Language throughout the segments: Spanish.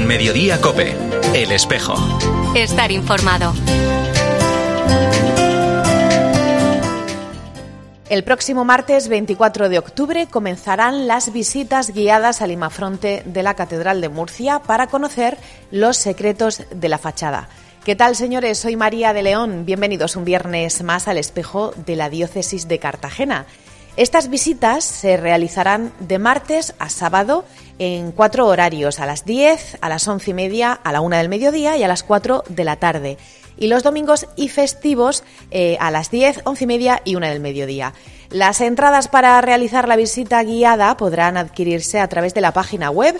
Mediodía COPE. El espejo. Estar informado. El próximo martes 24 de octubre comenzarán las visitas guiadas al imafronte de la Catedral de Murcia para conocer los secretos de la fachada. ¿Qué tal, señores? Soy María de León. Bienvenidos un viernes más al espejo de la Diócesis de Cartagena. Estas visitas se realizarán de martes a sábado en 4 horarios, a las 10, a las 11:30, a la 1 del mediodía y a las 4 de la tarde. Y los domingos y festivos a las 10, 11:30 y 1 del mediodía. Las entradas para realizar la visita guiada podrán adquirirse a través de la página web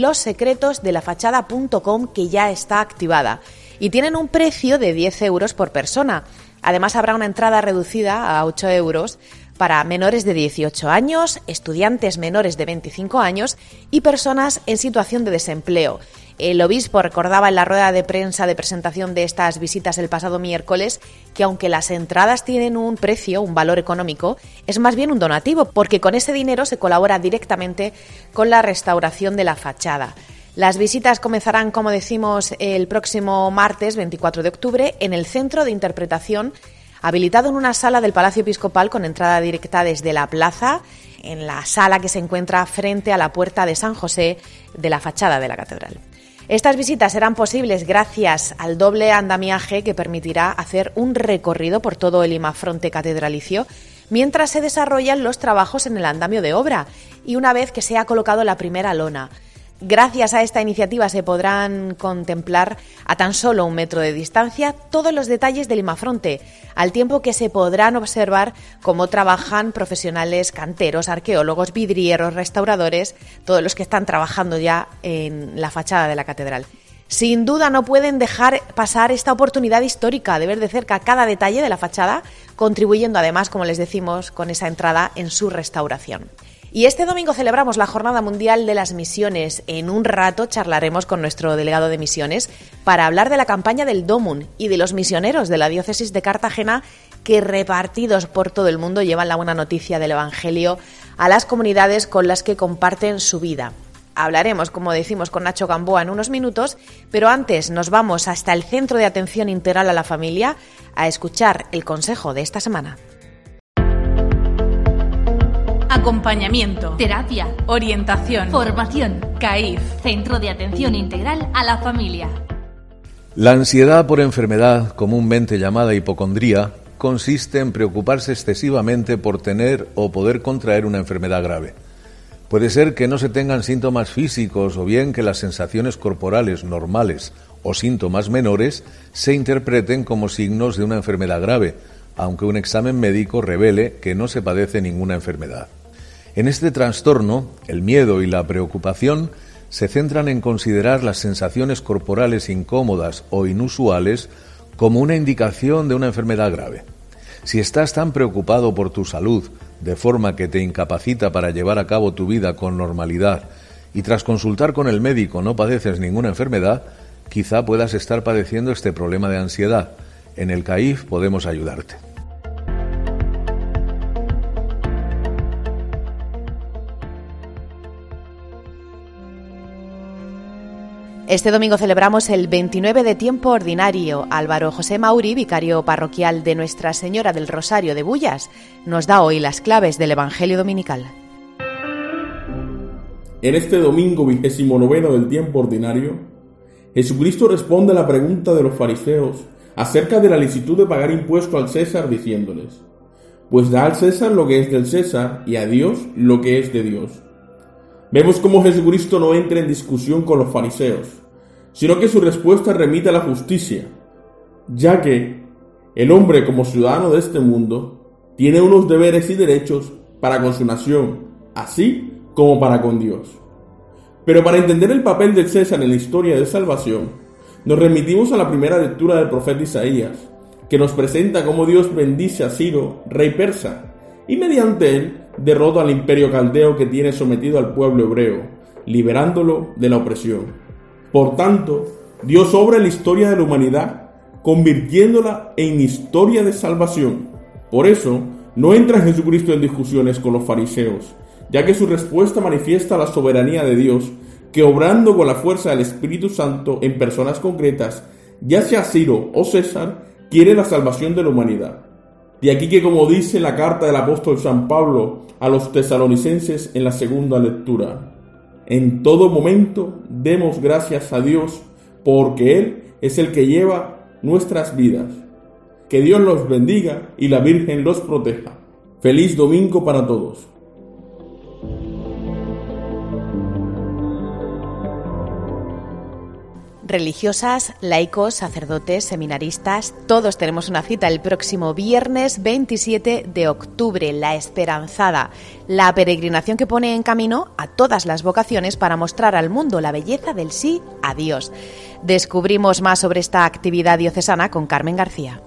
lossecretosdelafachada.com, que ya está activada, y tienen un precio de 10 euros por persona. Además, habrá una entrada reducida a 8 euros para menores de 18 años, estudiantes menores de 25 años y personas en situación de desempleo. El obispo recordaba en la rueda de prensa de presentación de estas visitas el pasado miércoles que aunque las entradas tienen un precio, un valor económico, es más bien un donativo, porque con ese dinero se colabora directamente con la restauración de la fachada. Las visitas comenzarán, como decimos, el próximo martes 24 de octubre en el Centro de Interpretación, habilitado en una sala del Palacio Episcopal con entrada directa desde la plaza, en la sala que se encuentra frente a la puerta de San José de la fachada de la catedral. Estas visitas serán posibles gracias al doble andamiaje que permitirá hacer un recorrido por todo el imafronte catedralicio mientras se desarrollan los trabajos en el andamio de obra y una vez que se ha colocado la primera lona. Gracias a esta iniciativa se podrán contemplar a tan solo 1 metro de distancia todos los detalles del imafronte, al tiempo que se podrán observar cómo trabajan profesionales canteros, arqueólogos, vidrieros, restauradores, todos los que están trabajando ya en la fachada de la catedral. Sin duda no pueden dejar pasar esta oportunidad histórica de ver de cerca cada detalle de la fachada, contribuyendo además, como les decimos, con esa entrada en su restauración. Y este domingo celebramos la Jornada Mundial de las Misiones. En un rato charlaremos con nuestro delegado de misiones para hablar de la campaña del DOMUN y de los misioneros de la Diócesis de Cartagena que, repartidos por todo el mundo, llevan la buena noticia del Evangelio a las comunidades con las que comparten su vida. Hablaremos, como decimos, con Nacho Gamboa en unos minutos, pero antes nos vamos hasta el Centro de Atención Integral a la Familia a escuchar el consejo de esta semana. Acompañamiento, terapia, orientación, formación. CAIF, Centro de Atención Integral a la Familia. La ansiedad por enfermedad, comúnmente llamada hipocondría, consiste en preocuparse excesivamente por tener o poder contraer una enfermedad grave. Puede ser que no se tengan síntomas físicos o bien que las sensaciones corporales normales o síntomas menores se interpreten como signos de una enfermedad grave, aunque un examen médico revele que no se padece ninguna enfermedad. En este trastorno, el miedo y la preocupación se centran en considerar las sensaciones corporales incómodas o inusuales como una indicación de una enfermedad grave. Si estás tan preocupado por tu salud, de forma que te incapacita para llevar a cabo tu vida con normalidad, y tras consultar con el médico no padeces ninguna enfermedad, quizá puedas estar padeciendo este problema de ansiedad. En el CAIF podemos ayudarte. Este domingo celebramos el 29 de tiempo ordinario. Álvaro José Mauri, vicario parroquial de Nuestra Señora del Rosario de Bullas, nos da hoy las claves del Evangelio dominical. En este domingo 29 del tiempo ordinario, Jesucristo responde a la pregunta de los fariseos acerca de la licitud de pagar impuesto al César, diciéndoles: pues da al César lo que es del César y a Dios lo que es de Dios. Vemos cómo Jesucristo no entra en discusión con los fariseos, sino que su respuesta remite a la justicia, ya que el hombre, como ciudadano de este mundo, tiene unos deberes y derechos para con su nación, así como para con Dios. Pero para entender el papel del César en la historia de salvación, nos remitimos a la primera lectura del profeta Isaías, que nos presenta cómo Dios bendice a Ciro, rey persa, y mediante él derrota al imperio caldeo que tiene sometido al pueblo hebreo, liberándolo de la opresión. Por tanto, Dios obra en la historia de la humanidad, convirtiéndola en historia de salvación. Por eso, no entra Jesucristo en discusiones con los fariseos, ya que su respuesta manifiesta la soberanía de Dios, que que obrando con la fuerza del Espíritu Santo en personas concretas, ya sea Ciro o César, quiere la salvación de la humanidad. De aquí que, como dice la carta del apóstol San Pablo a los tesalonicenses en la segunda lectura, en todo momento demos gracias a Dios, porque Él es el que lleva nuestras vidas. Que Dios los bendiga y la Virgen los proteja. Feliz domingo para todos. Religiosas, laicos, sacerdotes, seminaristas, todos tenemos una cita el próximo viernes 27 de octubre, la Esperanzada, la peregrinación que pone en camino a todas las vocaciones para mostrar al mundo la belleza del sí a Dios. Descubrimos más sobre esta actividad diocesana con Carmen García.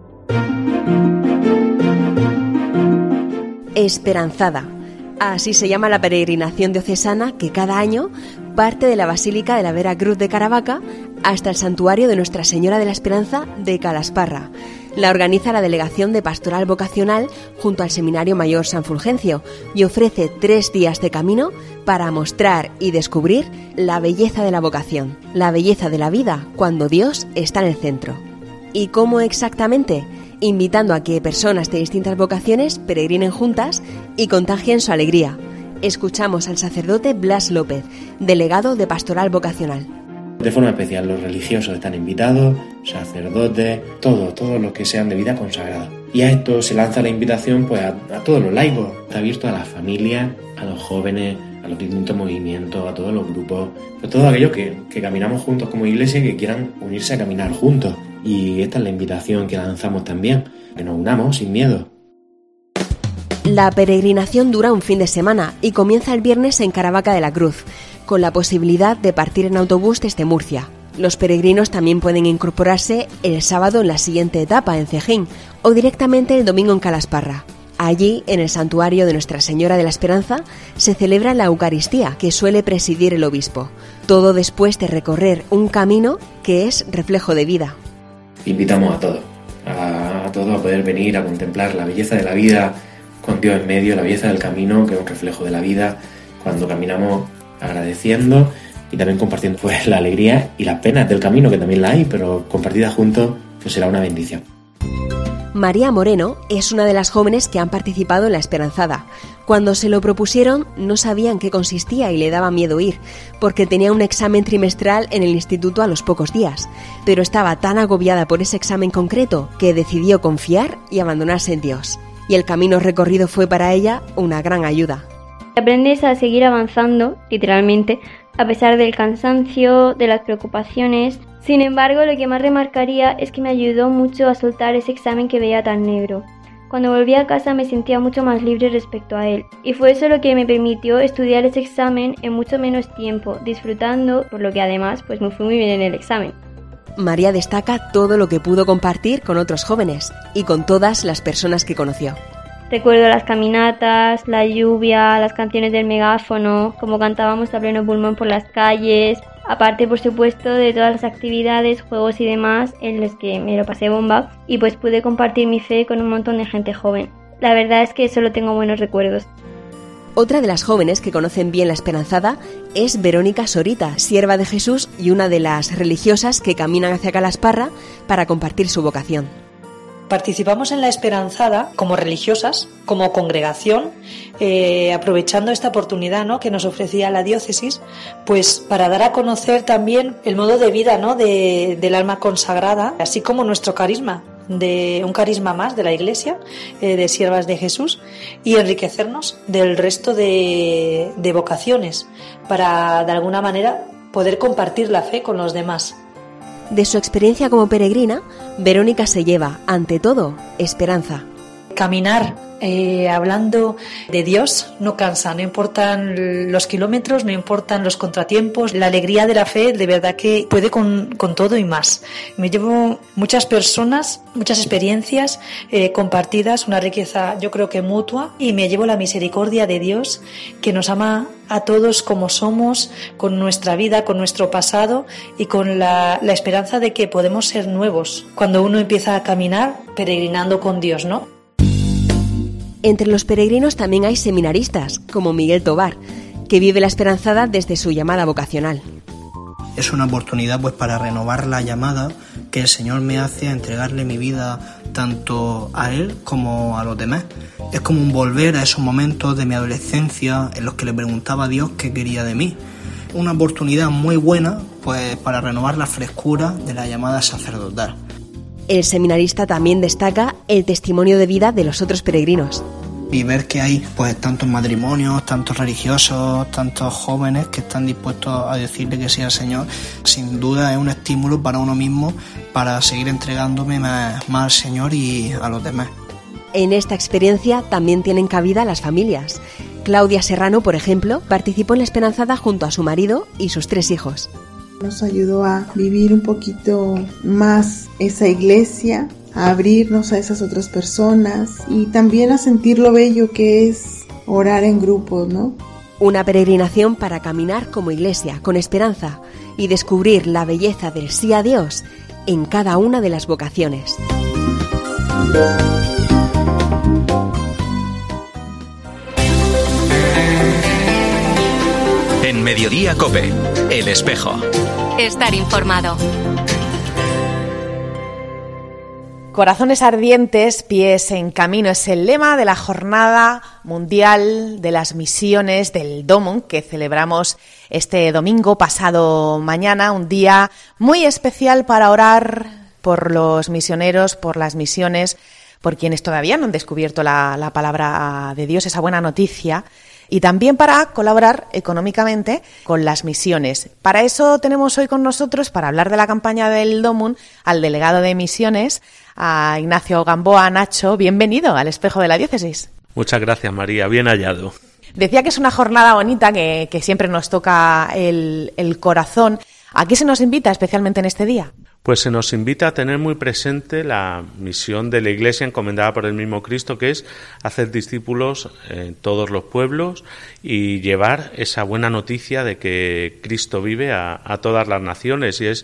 Esperanzada. Así se llama la peregrinación diocesana que cada año parte de la Basílica de la Vera Cruz de Caravaca hasta el santuario de Nuestra Señora de la Esperanza de Calasparra. La organiza la Delegación de Pastoral Vocacional junto al Seminario Mayor San Fulgencio y ofrece 3 días de camino para mostrar y descubrir la belleza de la vocación, la belleza de la vida cuando Dios está en el centro. ¿Y cómo exactamente? Invitando a que personas de distintas vocaciones peregrinen juntas y contagien su alegría. Escuchamos al sacerdote Blas López, delegado de Pastoral Vocacional. De forma especial los religiosos están invitados, sacerdotes, todos los que sean de vida consagrada. Y a esto se lanza la invitación pues a todos los laicos. Está abierto a las familias, a los jóvenes, a los distintos movimientos, a todos los grupos, a todos aquellos que caminamos juntos como iglesia y que quieran unirse a caminar juntos. Y esta es la invitación que lanzamos también, que nos unamos sin miedo. La peregrinación dura un fin de semana y comienza el viernes en Caravaca de la Cruz, con la posibilidad de partir en autobús desde Murcia. Los peregrinos también pueden incorporarse el sábado en la siguiente etapa, en Cejín, o directamente el domingo en Calasparra. Allí, en el santuario de Nuestra Señora de la Esperanza, se celebra la Eucaristía, que suele presidir el obispo. Todo después de recorrer un camino que es reflejo de vida. Invitamos a todos a poder venir a contemplar la belleza de la vida con Dios en medio, la belleza del camino, que es un reflejo de la vida, cuando caminamos agradeciendo y también compartiendo pues la alegría y las penas del camino, que también la hay, pero compartidas juntos pues será una bendición. María Moreno es una de las jóvenes que han participado en la Esperanzada. Cuando se lo propusieron no sabían qué consistía y le daba miedo ir, porque tenía un examen trimestral en el instituto a los pocos días, pero estaba tan agobiada por ese examen concreto que decidió confiar y abandonarse en Dios. Y el camino recorrido fue para ella una gran ayuda. Aprendes a seguir avanzando, literalmente, a pesar del cansancio, de las preocupaciones. Sin embargo, lo que más remarcaría es que me ayudó mucho a soltar ese examen que veía tan negro. Cuando volví a casa me sentía mucho más libre respecto a él, y fue eso lo que me permitió estudiar ese examen en mucho menos tiempo, disfrutando, por lo que además pues me fui muy bien en el examen. María destaca todo lo que pudo compartir con otros jóvenes y con todas las personas que conoció. Recuerdo las caminatas, la lluvia, las canciones del megáfono, cómo cantábamos a pleno pulmón por las calles, aparte por supuesto de todas las actividades, juegos y demás en los que me lo pasé bomba y pues pude compartir mi fe con un montón de gente joven. La verdad es que solo tengo buenos recuerdos. Otra de las jóvenes que conocen bien la Esperanzada es Verónica Sorita, sierva de Jesús y una de las religiosas que caminan hacia Calasparra para compartir su vocación. Participamos en la Esperanzada como religiosas, como congregación, aprovechando esta oportunidad, ¿no?, que nos ofrecía la diócesis, pues para dar a conocer también el modo de vida, ¿no?, del alma consagrada, así como nuestro carisma, de un carisma más de la Iglesia, de siervas de Jesús, y enriquecernos del resto de vocaciones para, de alguna manera, poder compartir la fe con los demás. De su experiencia como peregrina, Verónica se lleva, ante todo, esperanza. Caminar hablando de Dios no cansa, no importan los kilómetros, no importan los contratiempos, la alegría de la fe de verdad que puede con todo y más. Me llevo muchas personas, muchas experiencias compartidas, una riqueza yo creo que mutua, y me llevo la misericordia de Dios que nos ama a todos como somos, con nuestra vida, con nuestro pasado y con la esperanza de que podemos ser nuevos cuando uno empieza a caminar peregrinando con Dios, ¿no? Entre los peregrinos también hay seminaristas, como Miguel Tobar. que vive la esperanzada desde su llamada vocacional. Es una oportunidad pues para renovar la llamada que el Señor me hace a entregarle mi vida tanto a Él como a los demás. Es como un volver a esos momentos de mi adolescencia en los que le preguntaba a Dios qué quería de mí. Una oportunidad muy buena pues para renovar la frescura de la llamada sacerdotal. El seminarista también destaca el testimonio de vida de los otros peregrinos. Y ver que hay pues tantos matrimonios, tantos religiosos, tantos jóvenes que están dispuestos a decirle que sí al Señor, sin duda es un estímulo para uno mismo para seguir entregándome más al Señor y a los demás. En esta experiencia también tienen cabida las familias. Claudia Serrano, por ejemplo, participó en la esperanzada junto a su marido y sus 3 hijos. Nos ayudó a vivir un poquito más esa iglesia, a abrirnos a esas otras personas y también a sentir lo bello que es orar en grupos, ¿no? Una peregrinación para caminar como iglesia, con esperanza, y descubrir la belleza del sí a Dios en cada una de las vocaciones. En Mediodía COPE, El Espejo. Estar informado. Corazones ardientes, pies en camino es el lema de la Jornada Mundial de las Misiones del DOMUN que celebramos este domingo pasado mañana, un día muy especial para orar por los misioneros, por las misiones, por quienes todavía no han descubierto la palabra de Dios, esa buena noticia, y también para colaborar económicamente con las misiones. Para eso tenemos hoy con nosotros, para hablar de la campaña del DOMUN, al delegado de misiones, a Ignacio Gamboa. Nacho, bienvenido al Espejo de la Diócesis. Muchas gracias, María, bien hallado. Decía que es una jornada bonita, que siempre nos toca el corazón. ¿A qué se nos invita especialmente en este día? Pues se nos invita a tener muy presente la misión de la Iglesia encomendada por el mismo Cristo, que es hacer discípulos en todos los pueblos y llevar esa buena noticia de que Cristo vive a todas las naciones. Y es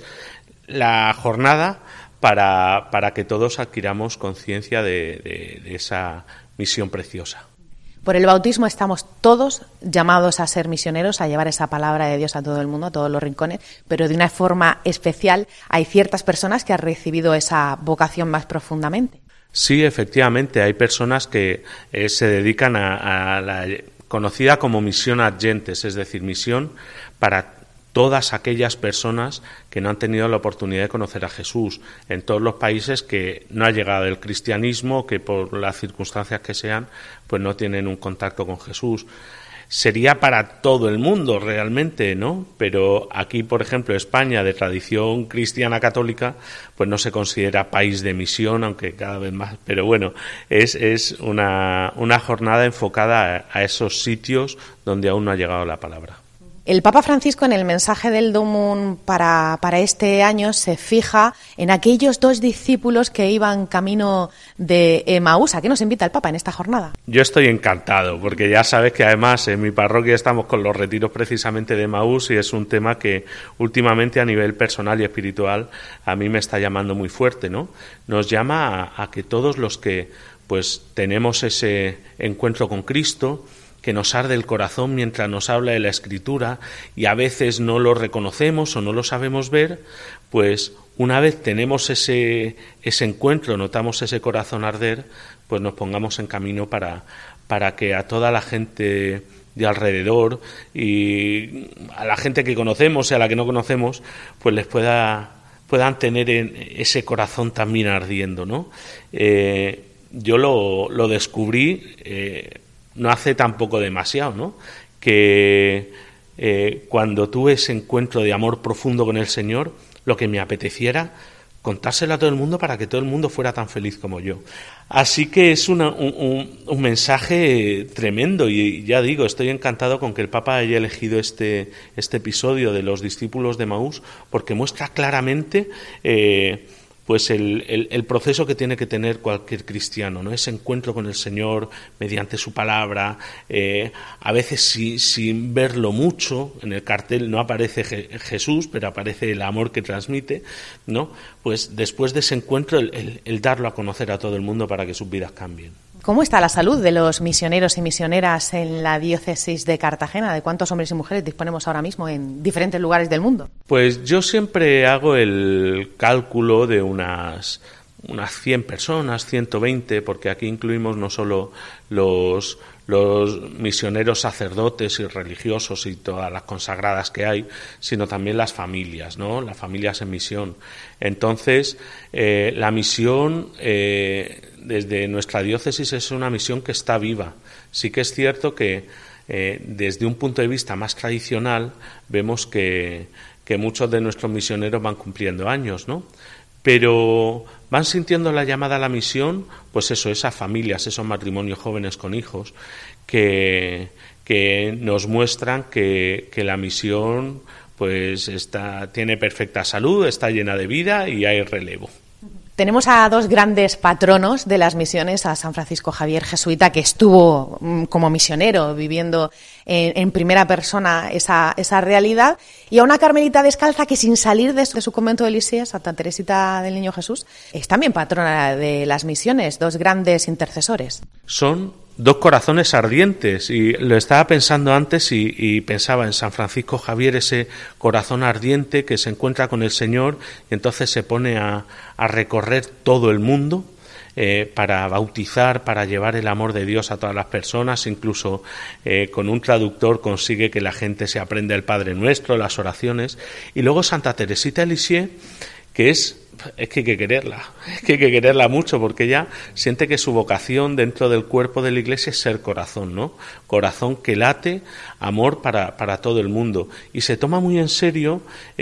la jornada para que todos adquiramos conciencia de esa misión preciosa. Por el bautismo estamos todos llamados a ser misioneros, a llevar esa palabra de Dios a todo el mundo, a todos los rincones, pero de una forma especial hay ciertas personas que han recibido esa vocación más profundamente. Sí, efectivamente, hay personas que se dedican a la conocida como misión ad gentes, es decir, misión para todas aquellas personas que no han tenido la oportunidad de conocer a Jesús en todos los países que no ha llegado el cristianismo, que por las circunstancias que sean, pues no tienen un contacto con Jesús. Sería para todo el mundo realmente, ¿no? Pero aquí, por ejemplo, España, de tradición cristiana católica, pues no se considera país de misión, aunque cada vez más. Pero bueno, es una jornada enfocada a esos sitios donde aún no ha llegado la palabra. El Papa Francisco, en el mensaje del DOMUN para este año, se fija en aquellos 2 discípulos que iban camino de Emaús. ¿A qué nos invita el Papa en esta jornada? Yo estoy encantado, porque ya sabes que además en mi parroquia estamos con los retiros precisamente de Emaús y es un tema que últimamente a nivel personal y espiritual a mí me está llamando muy fuerte, ¿no? Nos llama a que todos los que pues tenemos ese encuentro con Cristo, que nos arde el corazón mientras nos habla de la Escritura y a veces no lo reconocemos o no lo sabemos ver, pues una vez tenemos ese encuentro, notamos ese corazón arder, pues nos pongamos en camino para que a toda la gente de alrededor y a la gente que conocemos y a la que no conocemos, pues les puedan tener ese corazón también ardiendo, ¿no? Yo lo descubrí no hace tampoco demasiado, ¿no? Que cuando tuve ese encuentro de amor profundo con el Señor, lo que me apeteciera contárselo a todo el mundo para que todo el mundo fuera tan feliz como yo. Así que es un mensaje tremendo y ya digo, estoy encantado con que el Papa haya elegido este episodio de los discípulos de Emaús porque muestra claramente pues el proceso que tiene que tener cualquier cristiano, ¿no? Ese encuentro con el Señor mediante su palabra, a veces sin verlo mucho, en el cartel no aparece Jesús, pero aparece el amor que transmite, ¿no? Pues después de ese encuentro el darlo a conocer a todo el mundo para que sus vidas cambien. ¿Cómo está la salud de los misioneros y misioneras en la diócesis de Cartagena? ¿De cuántos hombres y mujeres disponemos ahora mismo en diferentes lugares del mundo? Pues yo siempre hago el cálculo de unas 100 personas, 120, porque aquí incluimos no solo los misioneros sacerdotes y religiosos y todas las consagradas que hay, sino también las familias, ¿no? Las familias en misión. Entonces, la misión desde nuestra diócesis es una misión que está viva. Sí que es cierto que desde un punto de vista más tradicional vemos que muchos de nuestros misioneros van cumpliendo años, ¿no? Pero van sintiendo la llamada a la misión, pues eso, esas familias, esos matrimonios jóvenes con hijos, que nos muestran que la misión pues tiene perfecta salud, está llena de vida y hay relevo. Tenemos a dos grandes patronos de las misiones, a San Francisco Javier jesuita, que estuvo como misionero viviendo en primera persona esa realidad, y a una carmelita descalza que, sin salir de su convento de Lisieux, Santa Teresita del Niño Jesús, es también patrona de las misiones, dos grandes intercesores. Son dos corazones ardientes, y lo estaba pensando antes y pensaba en San Francisco Javier, ese corazón ardiente que se encuentra con el Señor y entonces se pone a recorrer todo el mundo para bautizar, para llevar el amor de Dios a todas las personas, incluso con un traductor consigue que la gente se aprenda el Padre Nuestro, las oraciones. Y luego Santa Teresita de Lisieux, que es que hay que quererla mucho, porque ella siente que su vocación dentro del cuerpo de la Iglesia es ser corazón, ¿no? Corazón que late, amor para todo el mundo, y se toma muy en serio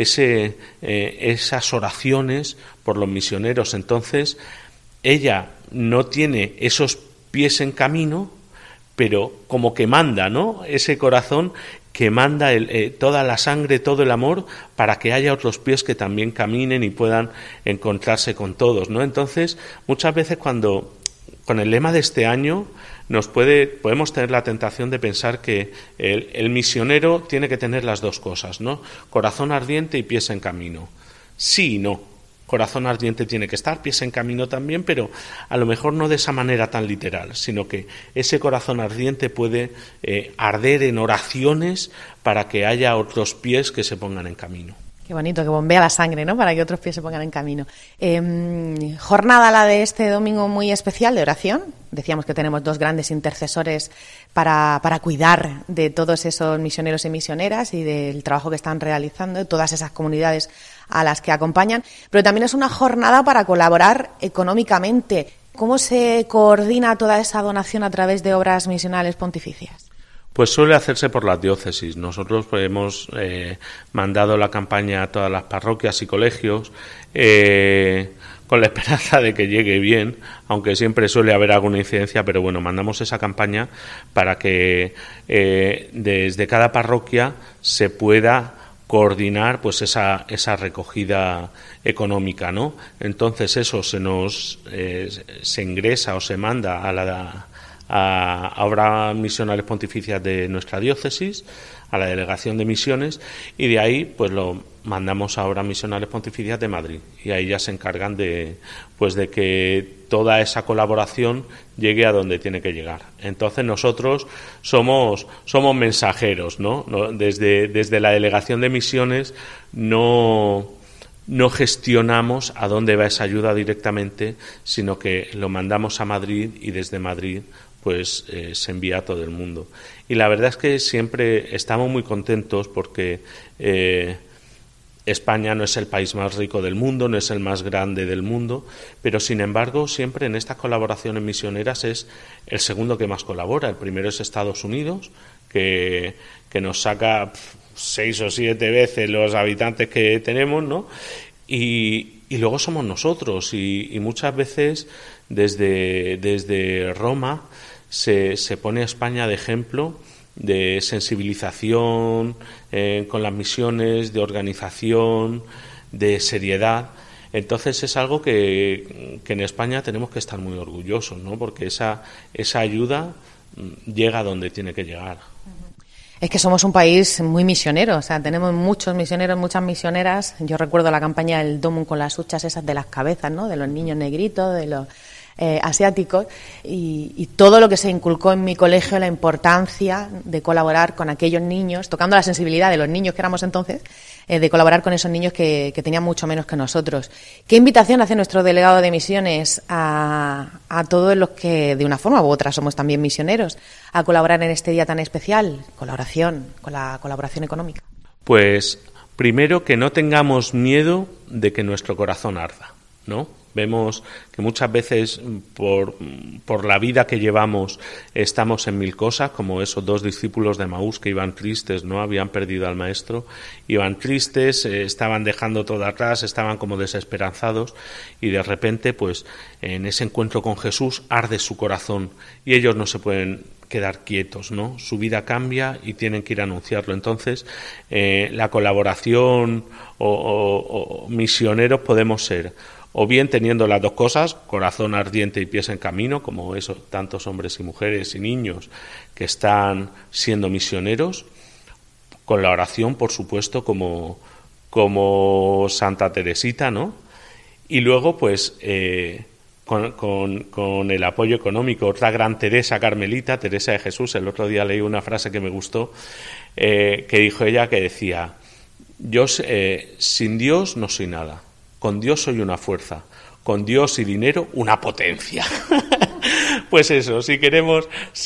esas oraciones por los misioneros. Entonces ella no tiene esos pies en camino, pero como que manda, ¿no? Ese corazón que manda toda la sangre, todo el amor, para que haya otros pies que también caminen y puedan encontrarse con todos, ¿no? Entonces, muchas veces cuando, con el lema de este año, podemos tener la tentación de pensar que el misionero tiene que tener las dos cosas, ¿no? Corazón ardiente y pies en camino. Sí y no. Corazón ardiente tiene que estar, pies en camino también, pero a lo mejor no de esa manera tan literal, sino que ese corazón ardiente puede arder en oraciones para que haya otros pies que se pongan en camino. Qué bonito, que bombea la sangre, ¿no?, para que otros pies se pongan en camino. Jornada la de este domingo muy especial de oración. Decíamos que tenemos dos grandes intercesores para cuidar de todos esos misioneros y misioneras y del trabajo que están realizando, de todas esas comunidades a las que acompañan, pero también es una jornada para colaborar económicamente. ¿Cómo se coordina toda esa donación a través de obras misionales pontificias? Pues suele hacerse por las diócesis. Nosotros hemos mandado la campaña a todas las parroquias y colegios con la esperanza de que llegue bien, aunque siempre suele haber alguna incidencia, pero bueno, mandamos esa campaña para que desde cada parroquia se pueda coordinar pues esa recogida económica, ¿no? Entonces eso se ingresa o se manda a obras misionales pontificias de nuestra diócesis, a la Delegación de Misiones, y de ahí pues lo mandamos a obras misionales pontificias de Madrid, y ahí ya se encargan de que toda esa colaboración llegue a donde tiene que llegar. Entonces nosotros somos mensajeros, ¿no? Desde la Delegación de Misiones no gestionamos a dónde va esa ayuda directamente, sino que lo mandamos a Madrid y desde Madrid pues se envía a todo el mundo. Y la verdad es que siempre estamos muy contentos porque España no es el país más rico del mundo, no es el más grande del mundo, pero sin embargo siempre en estas colaboraciones misioneras es el segundo que más colabora. El primero es Estados Unidos, que nos saca 6 o 7 veces los habitantes que tenemos, ¿no? Y luego somos nosotros, y muchas veces desde Roma se pone a España de ejemplo de sensibilización con las misiones, de organización, de seriedad. Entonces es algo que en España tenemos que estar muy orgullosos, ¿no? Porque esa ayuda llega a donde tiene que llegar. Es que somos un país muy misionero, o sea, tenemos muchos misioneros, muchas misioneras. Yo recuerdo la campaña del Domum con las huchas esas de las cabezas, ¿no?, de los niños negritos, de los asiáticos, y todo lo que se inculcó en mi colegio, la importancia de colaborar con aquellos niños, tocando la sensibilidad de los niños que éramos entonces, de colaborar con esos niños que tenían mucho menos que nosotros. ¿Qué invitación hace nuestro delegado de misiones a todos los que de una forma u otra somos también misioneros a colaborar en este día tan especial? Colaboración, con la colaboración económica. Pues primero, que no tengamos miedo de que nuestro corazón arda, ¿no? Vemos que muchas veces por la vida que llevamos estamos en mil cosas, como esos 2 discípulos de Emaús que iban tristes, ¿no? Habían perdido al maestro, iban tristes, estaban dejando todo atrás, estaban como desesperanzados, y de repente, pues, en ese encuentro con Jesús arde su corazón y ellos no se pueden quedar quietos, ¿no? Su vida cambia y tienen que ir a anunciarlo. Entonces, la colaboración o misioneros podemos ser o bien teniendo las dos cosas, corazón ardiente y pies en camino, como esos tantos hombres y mujeres y niños que están siendo misioneros, con la oración, por supuesto, como Santa Teresita, ¿no? Y luego, pues, con el apoyo económico. Otra gran Teresa carmelita, Teresa de Jesús, el otro día leí una frase que me gustó, que dijo ella, que decía: yo sin Dios no soy nada. Con Dios soy una fuerza, con Dios y dinero una potencia. Pues eso, si queremos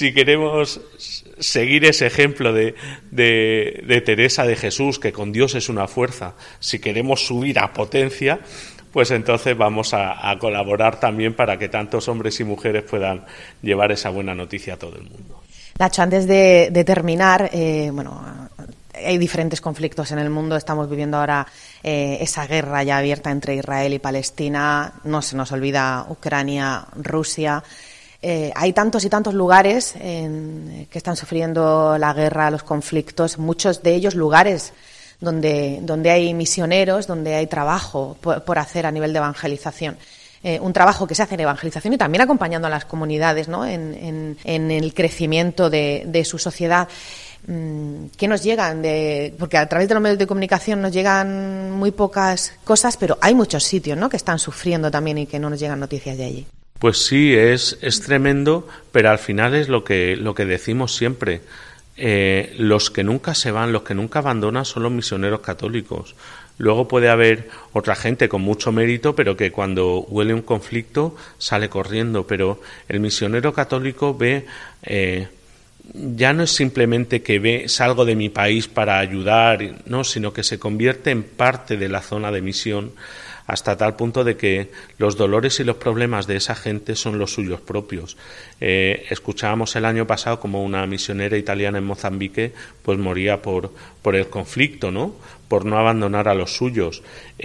seguir ese ejemplo de Teresa de Jesús, que con Dios es una fuerza, si queremos subir a potencia, pues entonces vamos a colaborar también para que tantos hombres y mujeres puedan llevar esa buena noticia a todo el mundo. Nacho, antes de terminar, hay diferentes conflictos en el mundo. Estamos viviendo ahora esa guerra ya abierta entre Israel y Palestina. No se nos olvida Ucrania, Rusia. Hay tantos y tantos lugares que están sufriendo la guerra, los conflictos. Muchos de ellos lugares donde hay misioneros, donde hay trabajo por hacer a nivel de evangelización. Un trabajo que se hace en evangelización y también acompañando a las comunidades, ¿no? en el crecimiento de su sociedad. ¿Qué nos llegan? Porque a través de los medios de comunicación nos llegan muy pocas cosas, pero hay muchos sitios, ¿no?, que están sufriendo también y que no nos llegan noticias de allí. Pues sí, es tremendo, pero al final es lo que decimos siempre. Los que nunca se van, los que nunca abandonan son los misioneros católicos. Luego puede haber otra gente con mucho mérito, pero que cuando huele un conflicto sale corriendo. Pero el misionero católico ve... ya no es simplemente que salgo de mi país para ayudar, no, sino que se convierte en parte de la zona de misión, hasta tal punto de que los dolores y los problemas de esa gente son los suyos propios. Escuchábamos el año pasado como una misionera italiana en Mozambique pues moría por el conflicto, ¿no?, por no abandonar a los suyos.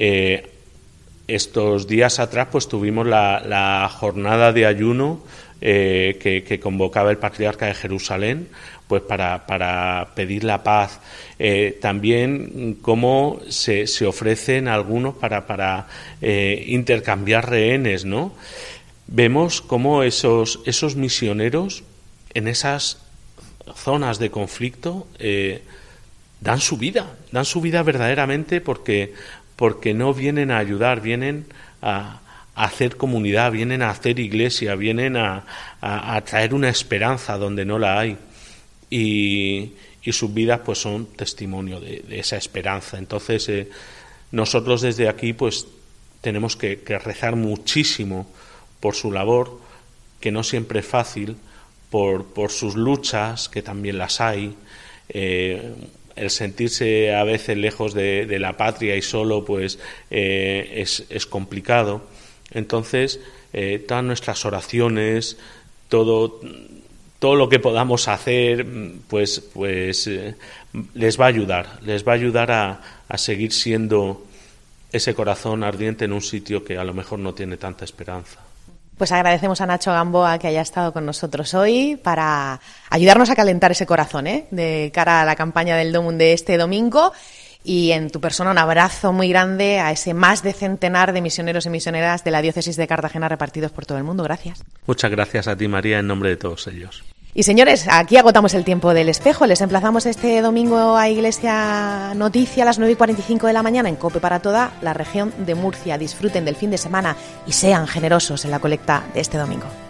Estos días atrás pues tuvimos la jornada de ayuno que convocaba el patriarca de Jerusalén, pues para pedir la paz. También cómo se ofrecen algunos para intercambiar rehenes, ¿no? Vemos cómo esos misioneros en esas zonas de conflicto dan su vida verdaderamente, porque no vienen a ayudar, vienen a hacer comunidad, vienen a hacer iglesia, vienen a traer una esperanza donde no la hay, y sus vidas pues son testimonio de esa esperanza. Entonces nosotros desde aquí pues tenemos que rezar muchísimo por su labor, que no siempre es fácil, por sus luchas, que también las hay, el sentirse a veces lejos de la patria y solo pues es complicado. Entonces todas nuestras oraciones, todo lo que podamos hacer pues les va a ayudar a seguir siendo ese corazón ardiente en un sitio que a lo mejor no tiene tanta esperanza. Pues agradecemos a Nacho Gamboa que haya estado con nosotros hoy para ayudarnos a calentar ese corazón, de cara a la campaña del Domum de este domingo. Y en tu persona un abrazo muy grande a ese más de centenar de misioneros y misioneras de la diócesis de Cartagena repartidos por todo el mundo. Gracias. Muchas gracias a ti, María, en nombre de todos ellos. Y señores, aquí agotamos el tiempo del espejo. Les emplazamos este domingo a Iglesia Noticia a las 9:45 de la mañana en COPE para toda la región de Murcia. Disfruten del fin de semana y sean generosos en la colecta de este domingo.